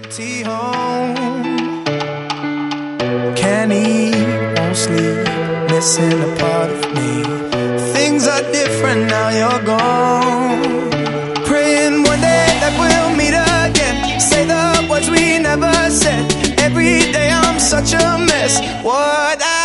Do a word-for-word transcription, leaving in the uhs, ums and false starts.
empty home. Can't eat, won't sleep, missing a part of me. Things are different now you're gone. Praying one day that we'll meet again, say the words we never said. Every day I'm such a mess. What I